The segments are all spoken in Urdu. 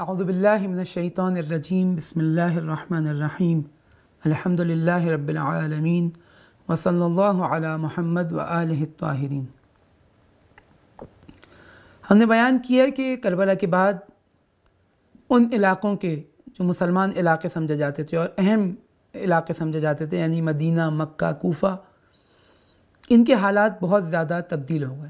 اعوذ باللہ من الشیطان الرجیم بسم اللہ الرحمن الرحیم الحمد للہ رب العالمین وصلی اللہ علی محمد وآلہ الطاہرین۔ ہم نے بیان کیا کہ کربلا کے بعد ان علاقوں کے جو مسلمان علاقے سمجھے جاتے تھے اور اہم علاقے سمجھے جاتے تھے، یعنی مدینہ، مکہ، کوفہ، ان کے حالات بہت زیادہ تبدیل ہو گئے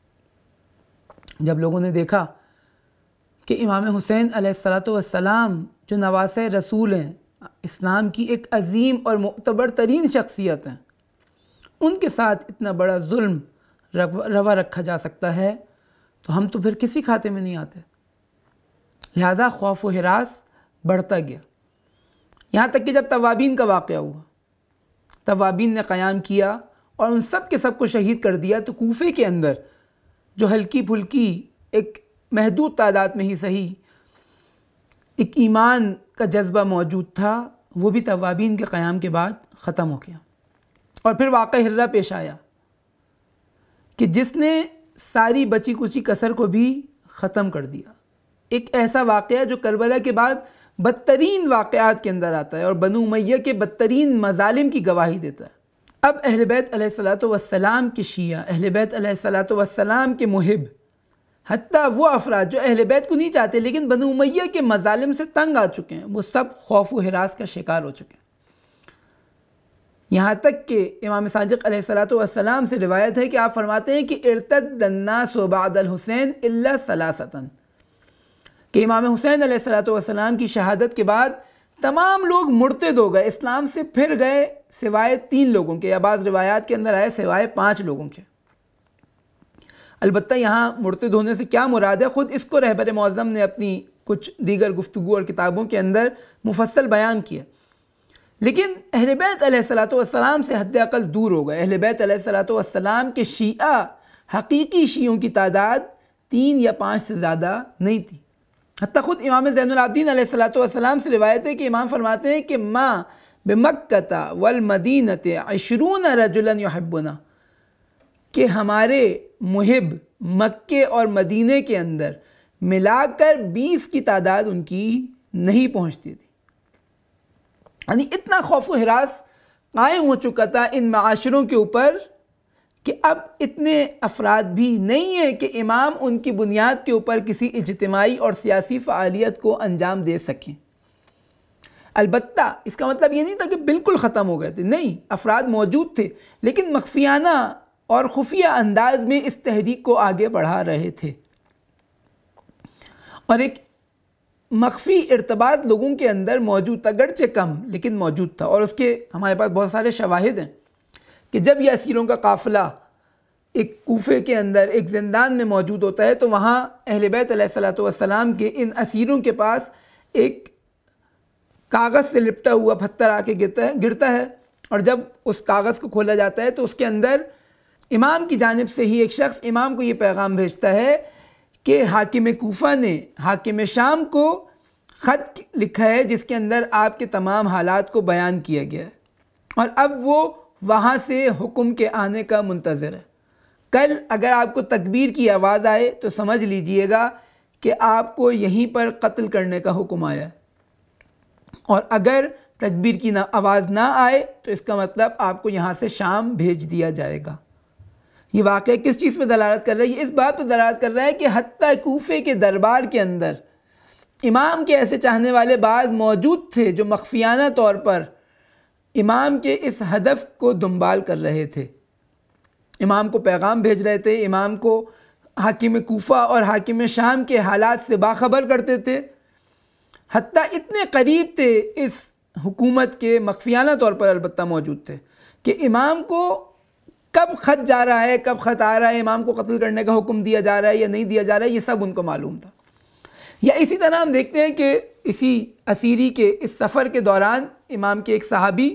جب لوگوں نے دیکھا کہ امام حسین علیہ السلام جو نواسۂ رسول ہیں، اسلام کی ایک عظیم اور معتبر ترین شخصیت ہیں، ان کے ساتھ اتنا بڑا ظلم روا رکھا جا سکتا ہے تو ہم تو پھر کسی کھاتے میں نہیں آتے۔ لہٰذا خوف و ہراس بڑھتا گیا، یہاں تک کہ جب توابین کا واقعہ ہوا، توابین نے قیام کیا اور ان سب کے سب کو شہید کر دیا، تو کوفے کے اندر جو ہلکی پھلکی ایک محدود تعداد میں ہی صحیح ایک ایمان کا جذبہ موجود تھا، وہ بھی توابین کے قیام کے بعد ختم ہو گیا۔ اور پھر واقعہ ہرہ پیش آیا کہ جس نے ساری بچی کچی کسر کو بھی ختم کر دیا۔ ایک ایسا واقعہ جو کربلا کے بعد بدترین واقعات کے اندر آتا ہے اور بنو امیہ کے بدترین مظالم کی گواہی دیتا ہے۔ اب اہل بیت علیہ السلام کے شیعہ، اہل بیت علیہ السلام کے محب، حتیٰ وہ افراد جو اہل بیت کو نہیں چاہتے لیکن بنو امیہ کے مظالم سے تنگ آ چکے ہیں، وہ سب خوف و ہراس کا شکار ہو چکے ہیں۔ یہاں تک کہ امام صادق علیہ السلام سے روایت ہے کہ آپ فرماتے ہیں کہ ارتد الناس بعد الحسین الا ثلاثۃ، کہ امام حسین علیہ السلام کی شہادت کے بعد تمام لوگ مرتد ہو گئے، اسلام سے پھر گئے سوائے 3 لوگوں کے، یا بعض روایات کے اندر آئے سوائے 5 لوگوں کے۔ البتہ یہاں مرتد ہونے سے کیا مراد ہے، خود اس کو رہبر معظم نے اپنی کچھ دیگر گفتگو اور کتابوں کے اندر مفصل بیان کیا، لیکن اہل بیت علیہ السلام سے حد اقل دور ہو گئے۔ اہل بیت علیہ السلام کے شیعہ، حقیقی شیعوں کی تعداد 3 یا 5 سے زیادہ نہیں تھی۔ حتیٰ خود امام زین العابدین علیہ السلام سے روایت ہے کہ امام فرماتے ہیں کہ ما بمکۃ والمدینۃ 20 رجلا یحبنا، کہ ہمارے محب مکے اور مدینے کے اندر ملا کر 20 کی تعداد ان کی نہیں پہنچتی تھی۔ یعنی اتنا خوف و ہراس قائم ہو چکا تھا ان معاشروں کے اوپر کہ اب اتنے افراد بھی نہیں ہیں کہ امام ان کی بنیاد کے اوپر کسی اجتماعی اور سیاسی فعالیت کو انجام دے سکیں۔ البتہ اس کا مطلب یہ نہیں تھا کہ بالکل ختم ہو گئے تھے، نہیں، افراد موجود تھے لیکن مخفیانہ اور خفیہ انداز میں اس تحریک کو آگے بڑھا رہے تھے، اور ایک مخفی ارتباط لوگوں کے اندر موجود تھا، گرچہ کم لیکن موجود تھا۔ اور اس کے ہمارے پاس بہت سارے شواہد ہیں کہ جب یہ اسیروں کا قافلہ ایک کوفے کے اندر ایک زندان میں موجود ہوتا ہے تو وہاں اہل بیت علیہ السلام کے ان اسیروں کے پاس ایک کاغذ سے لپٹا ہوا پتھر آ کے گرتا ہے، اور جب اس کاغذ کو کھولا جاتا ہے تو اس کے اندر امام کی جانب سے ہی ایک شخص امام کو یہ پیغام بھیجتا ہے کہ حاکم کوفہ نے حاکم شام کو خط لکھا ہے جس کے اندر آپ کے تمام حالات کو بیان کیا گیا ہے، اور اب وہ وہاں سے حکم کے آنے کا منتظر ہے۔ کل اگر آپ کو تکبیر کی آواز آئے تو سمجھ لیجئے گا کہ آپ کو یہیں پر قتل کرنے کا حکم آیا ہے، اور اگر تکبیر کی آواز نہ آئے تو اس کا مطلب آپ کو یہاں سے شام بھیج دیا جائے گا۔ یہ واقعہ کس چیز پہ دلالت کر رہا ہے؟ یہ اس بات پہ دلالت کر رہا ہے کہ حتیٰ کوفے کے دربار کے اندر امام کے ایسے چاہنے والے بعض موجود تھے جو مخفیانہ طور پر امام کے اس ہدف کو دنبال کر رہے تھے، امام کو پیغام بھیج رہے تھے، امام کو حاکم کوفہ اور حاکم شام کے حالات سے باخبر کرتے تھے، حتیٰ اتنے قریب تھے اس حکومت کے، مخفیانہ طور پر البتہ موجود تھے، کہ امام کو کب خط جا رہا ہے، کب خط آ رہا ہے، امام کو قتل کرنے کا حکم دیا جا رہا ہے یا نہیں دیا جا رہا ہے، یہ سب ان کو معلوم تھا۔ یا اسی طرح ہم دیکھتے ہیں کہ اسی اسیری کے اس سفر کے دوران امام کے ایک صحابی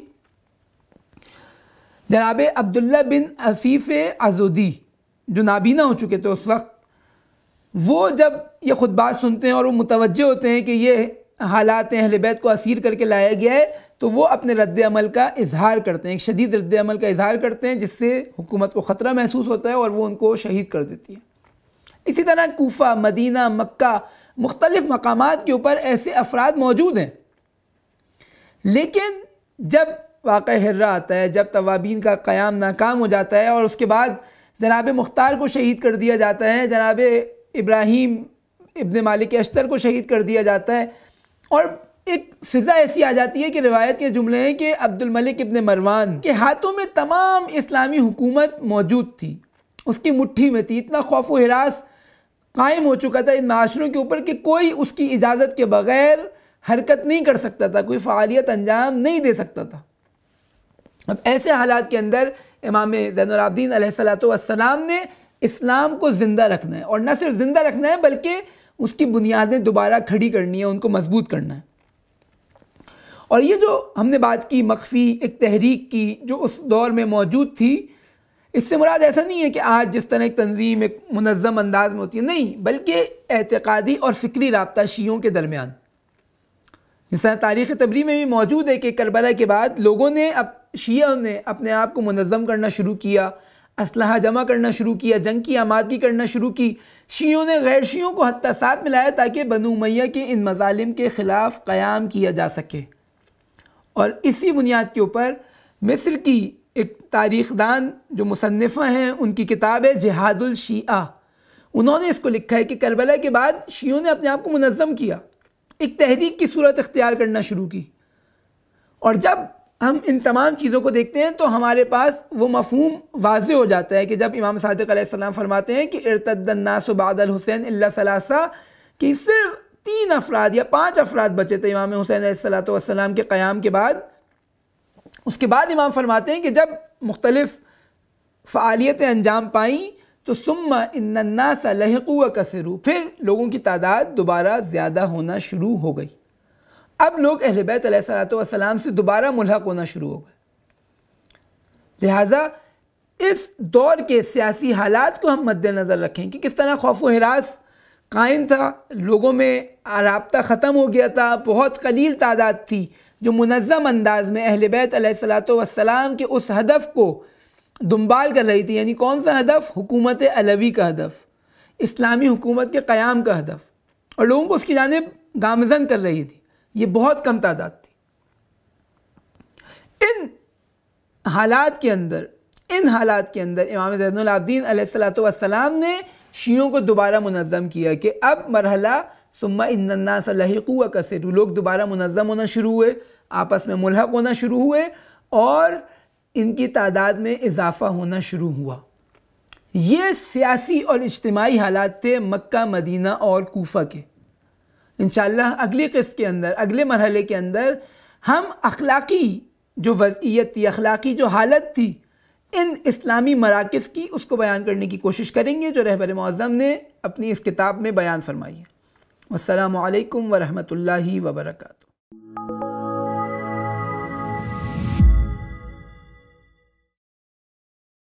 جناب عبداللہ بن عفیف عضدی جو نابینا ہو چکے تھے اس وقت، وہ جب یہ خطبات سنتے ہیں اور وہ متوجہ ہوتے ہیں کہ یہ حالات اہل بیت کو اسیر کر کے لایا گیا ہے، تو وہ اپنے رد عمل کا اظہار کرتے ہیں، ایک شدید رد عمل کا اظہار کرتے ہیں، جس سے حکومت کو خطرہ محسوس ہوتا ہے اور وہ ان کو شہید کر دیتی ہے۔ اسی طرح کوفہ، مدینہ، مکہ، مختلف مقامات کے اوپر ایسے افراد موجود ہیں. لیکن جب واقعہ ہرہ آتا ہے، جب توابین کا قیام ناکام ہو جاتا ہے اور اس کے بعد جناب مختار کو شہید کر دیا جاتا ہے، جناب ابراہیم ابن مالک اشتر کو شہید کر دیا جاتا ہے، اور ایک فضا ایسی آ جاتی ہے کہ روایت کے جملے ہیں کہ عبد الملک ابن مروان کے ہاتھوں میں تمام اسلامی حکومت موجود تھی، اس کی مٹھی میں تھی. اتنا خوف و ہراس قائم ہو چکا تھا ان معاشروں کے اوپر کہ کوئی اس کی اجازت کے بغیر حرکت نہیں کر سکتا تھا، کوئی فعالیت انجام نہیں دے سکتا تھا. اب ایسے حالات کے اندر امام زین العابدین علیہ السلام نے اسلام کو زندہ رکھنا ہے، اور نہ صرف زندہ رکھنا ہے بلکہ اس کی بنیادیں دوبارہ کھڑی کرنی ہے، ان کو مضبوط کرنا ہے. اور یہ جو ہم نے بات کی مخفی ایک تحریک کی جو اس دور میں موجود تھی، اس سے مراد ایسا نہیں ہے کہ آج جس طرح ایک تنظیم ایک منظم انداز میں ہوتی ہے، نہیں، بلکہ اعتقادی اور فکری رابطہ شیعوں کے درمیان. جس طرح تاریخ تبری میں بھی موجود ہے کہ کربلا کے بعد لوگوں نے شیعہ نے اپنے آپ کو منظم کرنا شروع کیا، اسلحہ جمع کرنا شروع کیا، جنگ کی آمادگی کرنا شروع کی. شیعوں نے غیر شیعوں کو حتیٰ ساتھ ملایا تاکہ بنو امیہ کے ان مظالم کے خلاف قیام کیا جا سکے. اور اسی بنیاد کے اوپر مصر کی ایک تاریخ دان جو مصنفہ ہیں، ان کی کتاب ہے جہاد الشیعہ، انہوں نے اس کو لکھا ہے کہ کربلا کے بعد شیعوں نے اپنے آپ کو منظم کیا، ایک تحریک کی صورت اختیار کرنا شروع کی. اور جب ہم ان تمام چیزوں کو دیکھتے ہیں تو ہمارے پاس وہ مفہوم واضح ہو جاتا ہے کہ جب امام صادق علیہ السلام فرماتے ہیں کہ ارتد الناس بعد الحسین الا ثلاثہ، کہ صرف 3 افراد یا 5 افراد بچے تھے امام حسین علیہ السلام کے قیام کے بعد. اس کے بعد امام فرماتے ہیں کہ جب مختلف فعالیتیں انجام پائیں تو ثم ان الناس لحقوا وکثروا، پھر لوگوں کی تعداد دوبارہ زیادہ ہونا شروع ہو گئی. اب لوگ اہل بیت علیہ السلام سے دوبارہ ملحق ہونا شروع ہو گئے. لہٰذا اس دور کے سیاسی حالات کو ہم مد نظر رکھیں کہ کس طرح خوف و ہراس قائم تھا، لوگوں میں رابطہ ختم ہو گیا تھا، بہت قلیل تعداد تھی جو منظم انداز میں اہل بیت علیہ السلام کے اس ہدف کو دنبال کر رہی تھی. یعنی کون سا ہدف؟ حکومت علوی کا ہدف، اسلامی حکومت کے قیام کا ہدف، اور لوگوں کو اس کی جانب گامزن کر رہی تھی. یہ بہت کم تعداد تھی. ان حالات کے اندر امام زین العابدین علیہ السلام نے شیعوں کو دوبارہ منظم کیا کہ اب مرحلہ ثم ان الناس لحقوا وکثروا، لوگ دوبارہ منظم ہونا شروع ہوئے، آپس میں ملحق ہونا شروع ہوئے، اور ان کی تعداد میں اضافہ ہونا شروع ہوا. یہ سیاسی اور اجتماعی حالات تھے مکہ، مدینہ اور کوفہ کے. انشاءاللہ اگلی قسط کے اندر، اگلے مرحلے کے اندر ہم اخلاقی جو وضعیت تھی، اخلاقی جو حالت تھی ان اسلامی مراکز کی، اس کو بیان کرنے کی کوشش کریں گے جو رہبر معظم نے اپنی اس کتاب میں بیان فرمائی ہے. السلام علیکم ورحمۃ اللہ وبرکاتہ.